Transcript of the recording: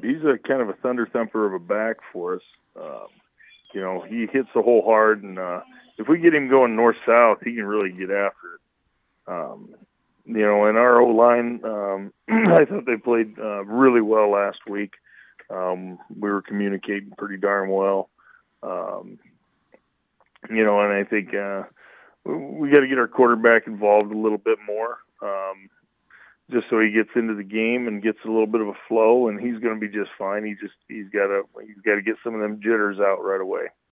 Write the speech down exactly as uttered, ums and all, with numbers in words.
he's a kind of a thunder thumper of a back for us. Um, you know, he hits the hole hard, and uh, if we get him going north-south, he can really get after it. Um, you know, and our O-line, um, I thought they played uh, really well last week. Um, we were communicating pretty darn well. Um, you know, and I think uh, we, we got to get our quarterback involved a little bit more, um, just so he gets into the game and gets a little bit of a flow, and he's going to be just fine. He just he's got to he's got to get some of them jitters out right away.